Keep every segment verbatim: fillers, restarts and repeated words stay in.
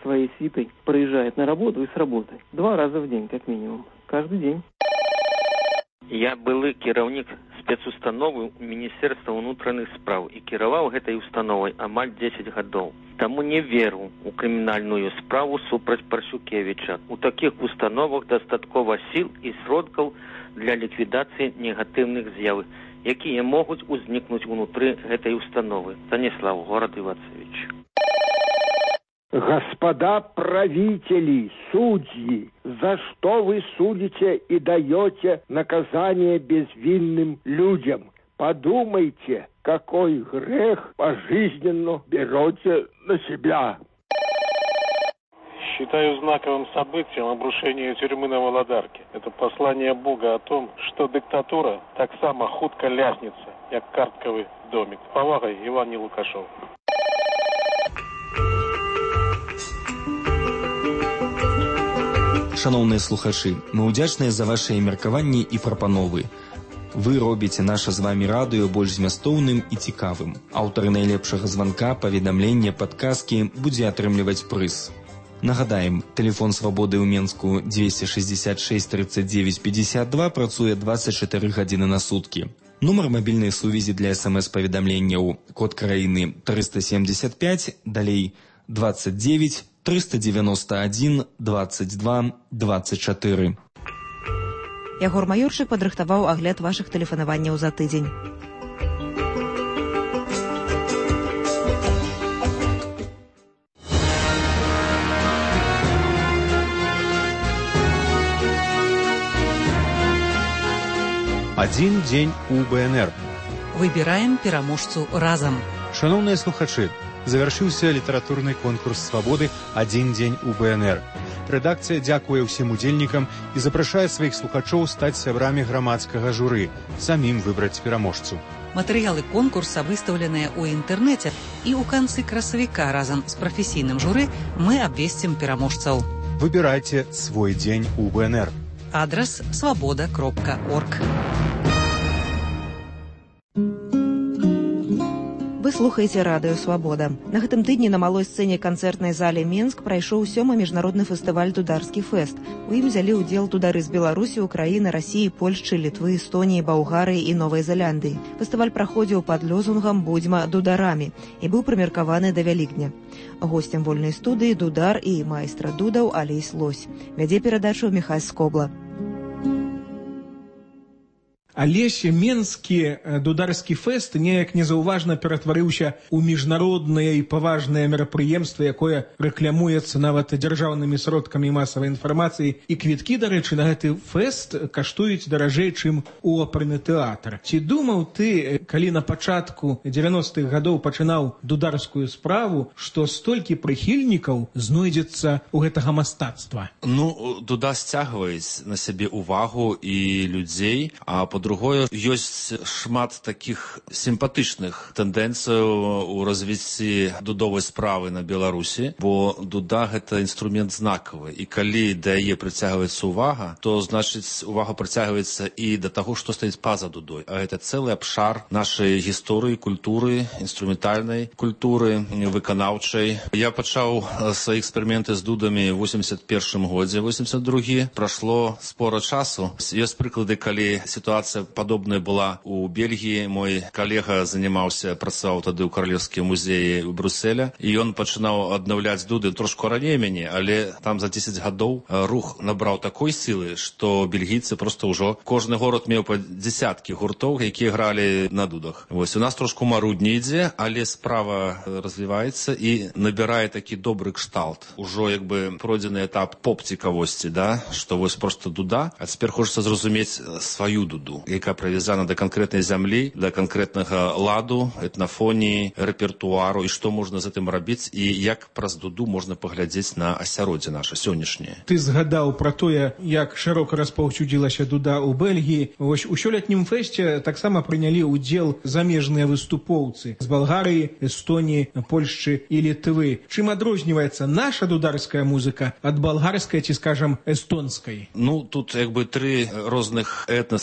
своей свитой приезжает на работу и с работы. Два раза в день, как минимум. Каждый день. Я былы кіраўнік спецустановы Міністэрства ўнутраных спраў і кіраваў гэтай установай амаль дзесяць гадоў. Таму не веру ў крымінальную справу супраць Паршукевіча. У такіх установах дастаткова сіл і сродкаў для ліквідацыі негатыўных з'яў, якія могуць узнікнуць унутры гэтай установы. Станіслав, горад Івацевич. Господа правители, судьи, за что вы судите и даете наказание безвинным людям? Подумайте, какой грех пожизненно берете на себя. Считаю знаковым событием обрушение тюрьмы на Володарке. Это послание Бога о том, что диктатура так само хутко ляснется, как картковый домик. С повагой, Иван Нелукашов. Шановныя слухачы, мы ўдзячныя за вашыя меркаванні і прапановы. Вы робіце наша з вамі радыё больш змястоўным і цікавым. Аўтар найлепшага званка, паведамлення, падказкі будзе атрымліваць прыз. Нагадаем, тэлефон свабоды ў Менску двести шестьдесят шесть тридцать девять пятьдесят два працуе двадцать четыре гадзіны на суткі. Нумар мабільнай сувязі для смс-паведамленняў, код краіны триста семьдесят пять, далей двадцать девять триста девяносто один двадцать два двадцать четыре. Ягор Маёрчык падрыхтаваў агляд вашых тэлефанаванняў за тыдзень. Один день у БНР. Выбираем пераможцу разам. Шановныя слухачы, завершыўся літаратурны конкурс свабоды «Адзін дзень у БНР». Рэдакцыя дзякуе ўсім удзельнікам і запрашае сваіх слухачоў стаць сябрамі грамадскага журы, самім выбраць пераможцу. Матэрыялы конкурса выстаўленыя ў інтэрнэце, і ў канцы красавіка разам з прафесійным журы мы абвесцім пераможцаў. Выбірайце свой дзень у БНР. Адрас свабода кропка орг. Вы слухаеце радыё «Свабода». На гэтым тыдні на малой сцэне канцэртнай зале Менск прайшоў сёмы міжнародны фестываль «Дударскі фэст». У ім взялі ўдзел дудары з Беларусі, Украіны, Расіі, Польшчы, Літвы, Эстоніі, Балгарыі і Новай Зеландыі. Фестываль праходзіў пад лозунгам «Будзьма дударамі» і быў прымеркаваны да Вялікдня. Госцем вольнай студыі дудар і майстра дудаў Алесь Лось. Вядзе перадачу Міхась Скобла. Алесь, менскі дударскі фэст неяк незаўважна ператварыўся ў міжнароднае і паважнае мерапрыемства, якое рэкламуецца нават дзяржаўнымі сродкамі масавай інфармацыі. І квіткі, дарэчы, на гэты фэст каштуюць даражэй, чым у оперны тэатр. Ці думаў ты, калі на пачатку дзевяностых гадоў пачынаў дударскую справу, што столькі прыхільнікаў знойдзецца ў гэтага мастацтва? Ну, дуда сцягваюць на сябе увагу і людзей, а по Другое, ёсць шмат такіх сімпатычных тэндэнцыяў у развіцці дудовай справы на Беларусі, бо дуда гэта інструмент знакавы, і калі да яе прыцягваецца увага, то значыць увага прыцягваецца і да таго, што стаіць па-за дудой. А гэта цэлы абшар нашай гісторыі, культуры, інструментальнай культуры, выканаўчай. Я пачаў свае эксперыменты з дудамі ў восемьдесят першым годзе, восемьдесят другі. Прашло спора часу. Ёсць прыклады, калі сітуацыя падобная была у Бельгіі. Мой калега занимаўся, працаваў тады ў Каралеўскім музеі ў Брюсселя, і ён пачынаў аднаўляць дуды трошку раней мяне, але там за дзесяць гадоў рух набраў такой сілы, што бельгійцы просто ўжо, кожны горад меў па дзесяткі гуртоў, якія гралі на дудах. Вось, у нас трошку марудні ідзе, але справа развіваецца і набірае такі добры кшталт. Ужо як бы пройдзены этап поп-цікавосці, да? Што вось просто дуда, а цяпер хочацца зразумець сваю дуду, яка прывязана да канкрэтнай зямлі, да канкрэтнага ладу, этнафоніі, рэпертуару, і што можна з гэтым рабіць, і як праз дуду можна паглядзець на асяроддзе наша сённяшняе. Ты згадаў пра тое, як шырока распаўсюдзілася дуда ў Бельгіі. Вось у сёлетнім фэсце таксама прынялі ўдзел замежныя выступоўцы з Балгарыі, Эстоніі, Польшчы і Літвы. Чым адрозніваецца наша дударская музыка ад балгарскай ці, скажам, эстонскай? Ну, тут як бы тры розных этнасы можна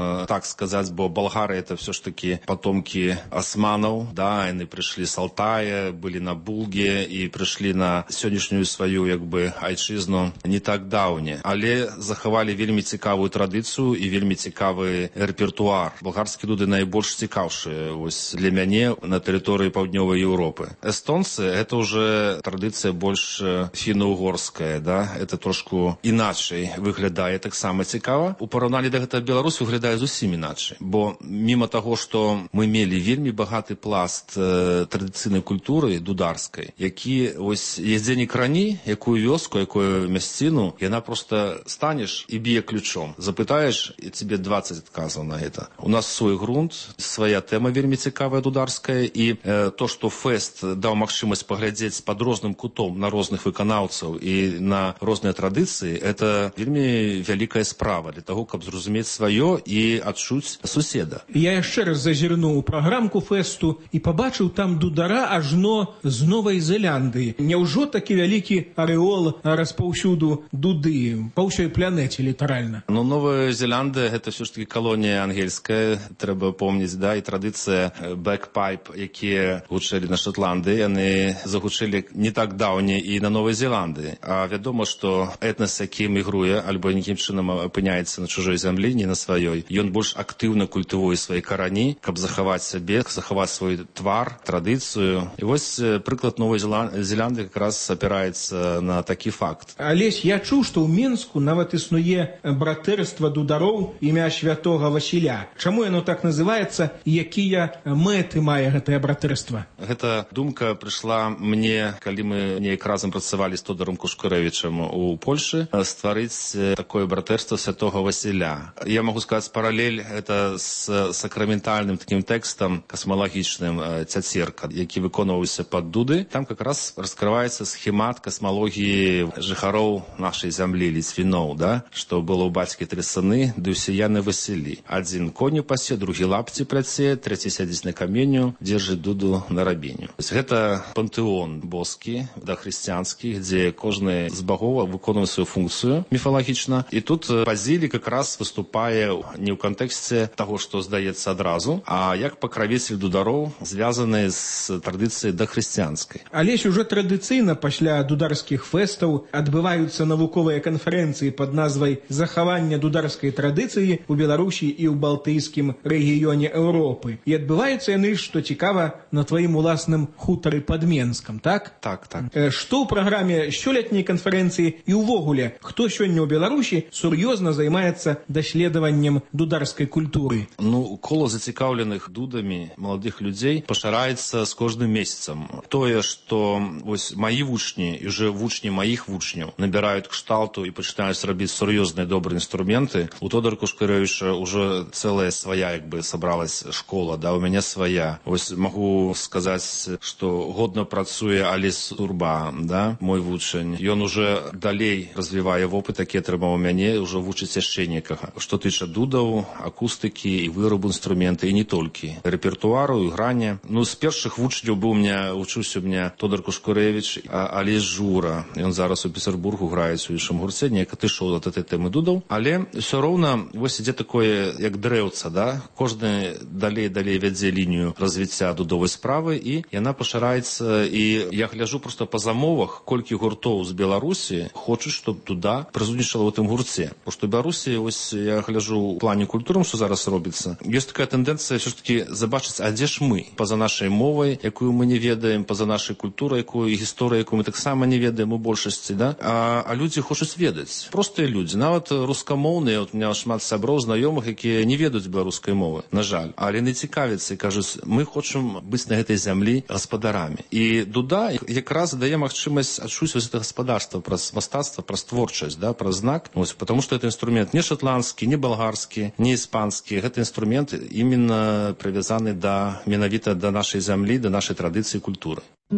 можна так сказаць, бо болгары это все ж таки потомки османаў, да, яны прыйшлі з Алтая, былі на Булге і прыйшлі на сённяшнюю сваю як бы айчызну не так даўне, але захавалі вельмі цікавую традыцыю і вельмі цікавы рэпертуар. Балгарскія дуды найбольш цікаўшыя вось для мяне на тэрыторыі паўднёвай Еўропы. Эстонцы это уже традыцыя больш фіно-угорская, да, это трошку іначай выглядае, таксама цікава. У параўнанні да гэта Беларусь выглядае зусім іначай, бо міма таго, што мы мелі вельмі багаты пласт э, традыцыйнай культуры дударскай, які ось ездзенік рані, якую вёску, якую мясціну, яна просто станеш і б'е ключом. Запытаеш, і тебе двадцать адказаў на гэта. У нас свой грунт, свая тэма вельмі цікавая дударская, і э, то, што фэст даў магчымасць паглядзець пад розным кутом на розных выканаўцаў і на розныя традыцыі, это вельмі вялікая справа для того, каб зразумець сваё і адчуць суседа. Я яшчэ раз зазірнуў у праграмку фэсту і пабачыў там дудара ажно з Новай Зеландыі. Няўжо такі вялікі арэол распаўсюду дуды па ўсёй планеце літаральна? Ну, Новая Зеландыя гэта все ж таки калонія ангельская, трэба помніць, да, і традыцыя бэкпайп, якія гучэлі на Шотландыі, яны загучэлі не так даўне і на Новай Зеландыі. А вядома, што этнас, які мігруе альбо нейкім чынам апыняецца на чужой зямлі, не на сваёй, ён больш актыўна культывуе свае карані, каб захаваць сябе, захаваць свой твар, традыцыю. І вось прыклад Новай Зеландыі как раз апіраецца на такі факт. Алесь, я чуў, што ў Менску нават існуе братэрства дудароў імя святога Васіля. Чаму яно так называецца і якія мэты мае гэтае братэрства? Гэта думка прыйшла мне, калі мы неяк разам працавалі з Тодором Кушкарэвічам у Польшы, стварыць такое братэрства святога Васіля. Я магу сказаць паралель это з сакраментальным такім тэкстам касмалагічным «Цяцерка», які выконваўся пад дуды. Там как раз раскрываецца схемат касмалогіі жыхароў нашай зямлі, ліцвіноў, да? Што было ў бацькі тры сыны, ды ўсе яны Васілі. Адзін коню пасе, другі лапці пляце, трэці сядзіць на каменю, дзержыць дуду на рабеню. Гэта пантэон боскі, да, хрысціянскі, дзе кожны з багоў выконвае сваю функцыю міфалагічна. І тут Базілій как раз выступае не ў кантэксце таго, што здаецца адразу, а як пакравіцель дудароў, звязаны з традыцыяй дахрысціянскай. Алесь, ужо традыцыйна пасля дударскіх фэстаў адбываюцца навуковыя канферэнцыі пад назвай «Захаванне дударскай традыцыі ў Беларусі і ў балтыйскім рэгіёне Еўропы». І адбываюцца яны, што цікава, на тваім уласным хутары пад Менскам, так? Так, так. Што ў праграме сёлетняй канферэнцыі і ўвогуле, хто сёння ў Беларусі сур'ёзна займаецца даследаваннем дударскай культуры? Ну, кола зацікаўленых дудамі маладых людзей пашыраецца з кожным месяцам. Тое, што вось маі вучні і уже вучні маіх вучняў набіраюць кшталту і пачынаюць рабіць сур'ёзныя добрыя інструменты, у Тодора Кушкарэвіча ўжо цэлая свая, як бы, сабралась школа, да, у мяне свая. Вось магу сказаць, што годна працуе Алесь Турба, да, мой вучань. Ён уже далей развівае вопыт, які атрымаў у мяне, ўжо вучыць яшчэ некага. Што тыча дудаў, акустыкі і вырабу інструменты, і не толькі. Рэпертуару, іграння. Ну, з першых вучняў быў у меня, вучыўся у меня Тодор Кушкарэвіч, Алесь Жура. Ён зараз у Петербургу граюць у іншым гурце, неяк атышоў ад этой тэмы дудаў. Але ўсё роўна, вось ідзе такое, як дрэўца, да? Кожны далей-далей вядзе лінію развіцця дудовай справы, і яна пашыраецца, і я гляджу просто па замовах, колькі гуртоў з Беларусі хочуць, чтоб туда прысутнічала ў тым гурце. Бо што ў Беларусі, ось я гляджу ў плане культуры, што зараз робіцца, ёсць такая тэндэнцыя ўсё ж таки забачыць, а дзе ж мы? Па-за нашай мовай, якую мы не ведаем, па-за нашай культурай, якую і гісторыю, якую мы таксама не ведаем у большасці, да? А, а людзі хочуць ведаць. Простыя людзі, нават рускамоўныя, от у меня шмат сяброў, знаёмых, якія не ведаюць беларускай мовы, на жаль. Але не цікавяцца і кажуць, мы хочам быць на гэтай зямлі гаспадарамі. І дуда якраз дае магчымасць адчуць вось гэта гаспадарства праз мастацтва, праз творчасць, да, праз знак. Вось, потому что это інструмент не шотландскі, не балгарскі, не іспанскі. Гэта інструмент іменно прывязаны да менавіта да нашай зямлі, да нашай традыцыі і культуры.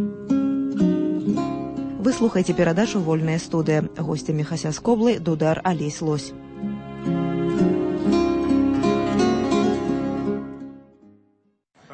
Вы слухаеце перадачу «Вольная студыя». Госцямі Хася Скоблы дудар Алесь Лось.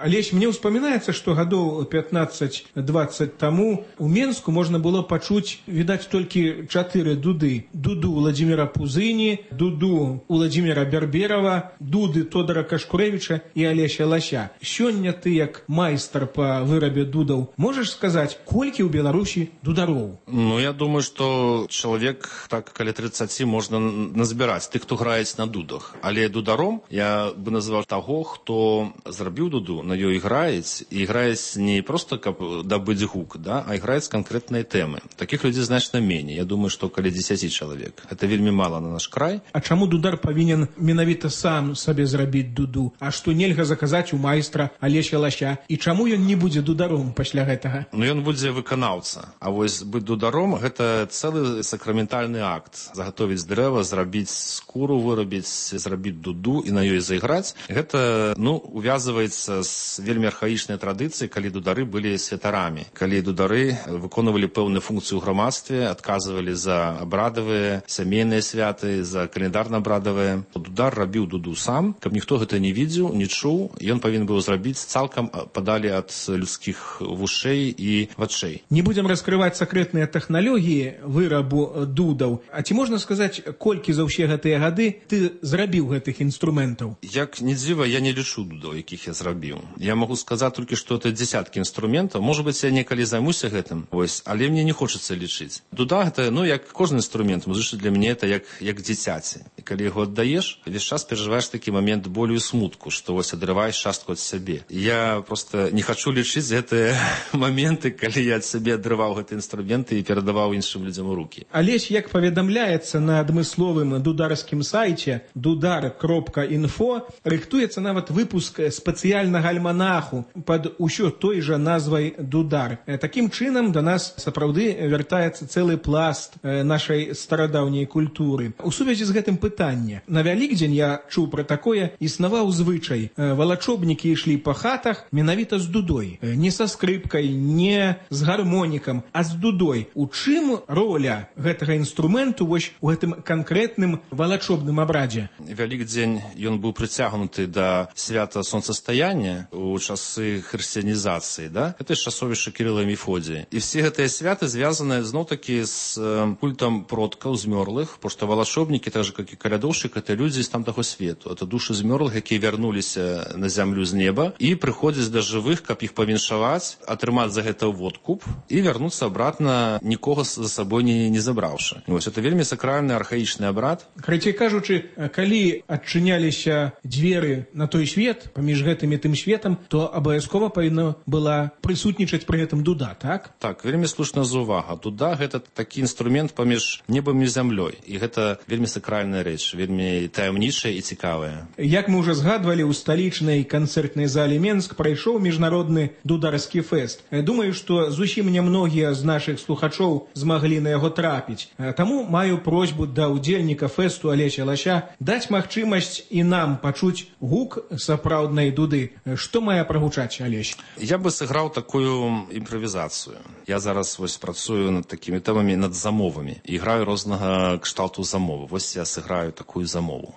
Олесь, мне успоминается, что годов пятнадцать-двадцать тому у Менску можно было почуть, видать, только четыре дуды. Дуду Владимира Пузыни, дуду Владимира Берберова, дуды Тодора Кашкуревича и Олеся Лася. Сёння ты, як майстар по вырабе дудов, можешь сказать, кольки у Беларуси дударов? Ну, я думаю, что человек, так, каля тридцати, можно назбирать, ты, кто играет на дудах. Але дударом я бы назвал того, кто зрабіў дуду, на ёй играет, и играет не просто как добыть гук, да, а играет с конкретной темы. Таких людей значно менее. Я думаю, что каля десяти человек. Это вельми мало на наш край. А чаму дудар повинен менавіта сам сабе зрабіць дуду? А што нельга заказаць у майстра Алеся Лася? І чаму ён не будзе дударом пасля гэтага? Ну, ён будзе выканаўца. А вось быць дударом – гэта цэлы сакраментальны акт. Загатовіць дрэва, зрабіць скуру, вырабіць, зрабіць дуду і на ёй заіграць. Гэта, ну, увязываецца з вельмі архаічнай традыцыі, калі дудары былі святарамі. Калі дудары выконвалі пэўную функцыю ў грамадстве, адказвалі за абрадавыя, сямейныя святы, за календарна-абрадавыя. Дудар рабіў дуду сам, каб ніхто гэта не видзеў, не чуў, ён павінен быў зрабіць цалкам падалі ад людскіх вушэй і вачэй. Не будем раскрывать секретные технологии вырабу дудаў. А ці можна сказаць, колькі за ўсе гэтыя гады ты зрабіў гэтых інструментаў? Як не дзіва, я не лічу дудаў, якіх я зрабіў. Я могу сказаць толькі, што это десяткі інструментаў. Можа быць, я некалі займуся гэтым, вось, але мне не хочацца лічыць. Дуда гэта, ну, як кожны інструмент, музычны для мяне это як як дзіцяці. І калі яго аддаеш, весь час перажываеш такі момент болю і смутку, што вось адрываеш частку ад сябе. Я просто не хочу лічыць гэтыя моменты, калі я ад сябе адрываў гэты інструменты і перадаваў іншым людзям у рукі. Алесь, як паведамляецца на адмысловым дударскім сайце дудар кропка інфо, рыхтуецца нават выпуск спецыяльнага альманаху пад усё той жа назвай дудар. Такім чынам да нас сапраўды вяртаецца цэлы пласт нашай старадаўняй культуры. У сувязі з гэтым пытанне. На Вялікдзень я чуў пра такое, існаваў звычай. Валачобнікі ішлі па хатах менавіта з дудой. Не са скрыпкай, не з гармонікам, а з дудой. У чым роля гэтага інструменту вось у гэтым канкрэтным валачобным абрадзе? Вялікдзень ён быў прыцягнуты да свята сонцастаяння у часы хрысціянізацыі, да? Это ж часовішча Кірыла і Мефодія. І все гэтыя святы звязаны зноў-такі з культам продкаў змёрлых, потому што валачобнікі, так же, як і калядоўшчык, это людзі з тамтага свету. Это душы змёрлых, якія вярнуліся на зямлю з неба і прыходзяць да жывых, каб іх павіншаваць, атрымаць за гэта водкуп і вярнуцца абратна, нікога за сабой не, не забраўшы. Вось это вельмі сакральны архаічны абрад. Карацей кажучы, калі адчыняліся дзверы на той свет, паміж гэтым і тым светам, то абавязкова павінна была прысутнічаць пры гэтым дуда, так? Так, вельмі слушная заўвага. Дуда гэта такі інструмент паміж небам і зямлёй. І гэта вельмі сакральная рэч, вельмі таямнічая і цікавая. Як мы ўжо згадвалі, у сталічнай канцэртнай зале Менск прайшоў міжнародны дударскі фэст. Думаю, што зусім нямногія з нашых слухачоў змаглі на яго трапіць. Таму маю просьбу да ўдзельніка фэсту Алеся Лася даць магчымасць і нам пачуць гук сапраўднай дуды. Што мае прагучаць, Алесь? Я бы сыграў такую імправізацыю. Я зараз вось працую над такімі тэмамі, над замовамі. І граю рознага кшталту замовы. Вось я сыграю такую замову.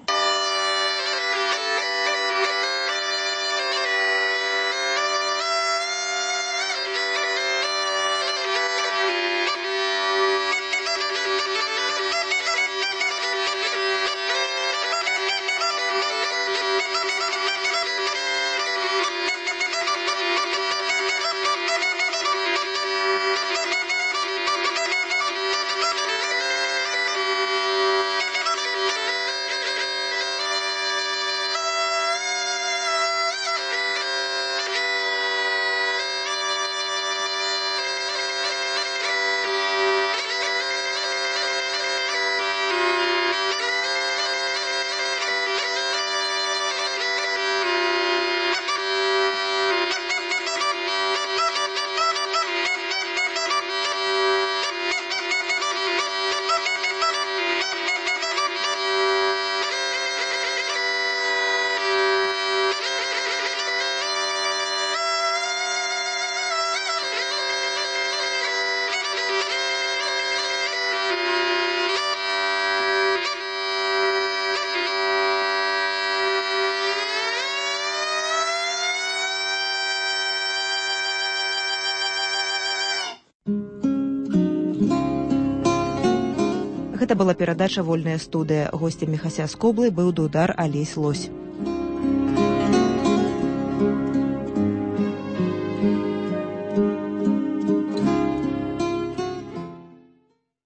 Гэта была перадача «Вольная студыя». Госцем Міхася Скоблы быў дудар Алесь Лось.